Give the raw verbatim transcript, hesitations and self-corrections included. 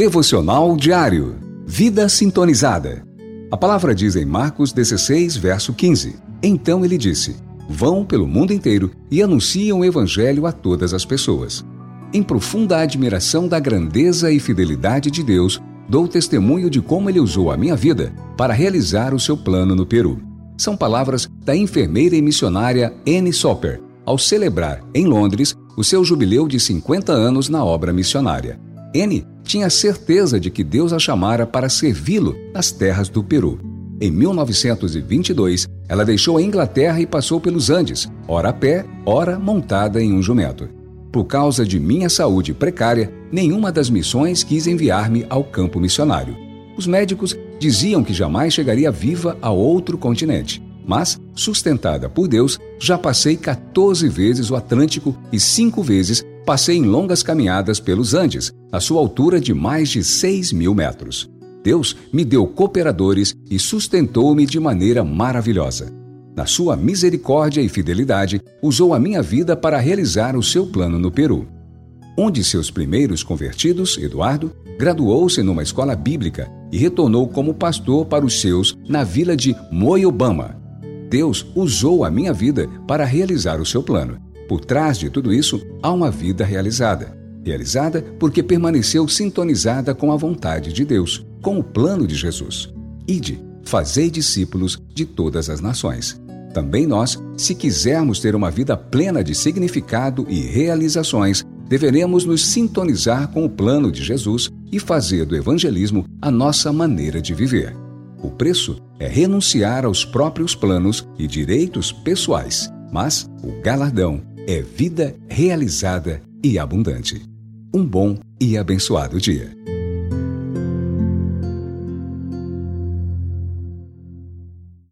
Devocional Diário. Vida Sintonizada. A palavra diz em Marcos dezesseis, verso quinze. Então ele disse: vão pelo mundo inteiro e anunciam o evangelho a todas as pessoas. Em profunda admiração da grandeza e fidelidade de Deus, dou testemunho de como ele usou a minha vida para realizar o seu plano no Peru. São palavras da enfermeira e missionária Annie Soper, ao celebrar, em Londres, o seu jubileu de cinquenta anos na obra missionária. Annie tinha certeza de que Deus a chamara para servi-lo nas terras do Peru. Em mil novecentos e vinte e dois, ela deixou a Inglaterra e passou pelos Andes, ora a pé, ora montada em um jumento. Por causa de minha saúde precária, nenhuma das missões quis enviar-me ao campo missionário. Os médicos diziam que jamais chegaria viva a outro continente. Mas, sustentada por Deus, já passei quatorze vezes o Atlântico e cinco vezes passei em longas caminhadas pelos Andes, a sua altura de mais de seis mil metros. Deus me deu cooperadores e sustentou-me de maneira maravilhosa. Na sua misericórdia e fidelidade, usou a minha vida para realizar o seu plano no Peru. Um de seus primeiros convertidos, Eduardo, graduou-se numa escola bíblica e retornou como pastor para os seus na vila de Moyobamba. Deus usou a minha vida para realizar o seu plano. Por trás de tudo isso, há uma vida realizada. Realizada porque permaneceu sintonizada com a vontade de Deus, com o plano de Jesus. Ide, fazei discípulos de todas as nações. Também nós, se quisermos ter uma vida plena de significado e realizações, deveremos nos sintonizar com o plano de Jesus e fazer do evangelismo a nossa maneira de viver. O preço é renunciar aos próprios planos e direitos pessoais, mas o galardão é vida realizada e abundante. Um bom e abençoado dia.